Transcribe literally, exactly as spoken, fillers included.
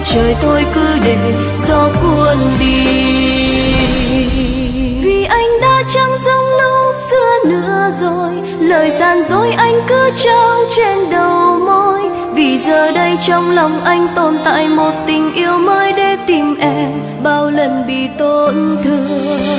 trời tôi cứ để gió cuốn đi. Vì anh đã chẳng giống lúc xưa nữa rồi, lời gian dối anh cứ trao trên đầu môi. Vì giờ đây trong lòng anh tồn tại một tình yêu mới để tìm em bao lần bị tổn thương.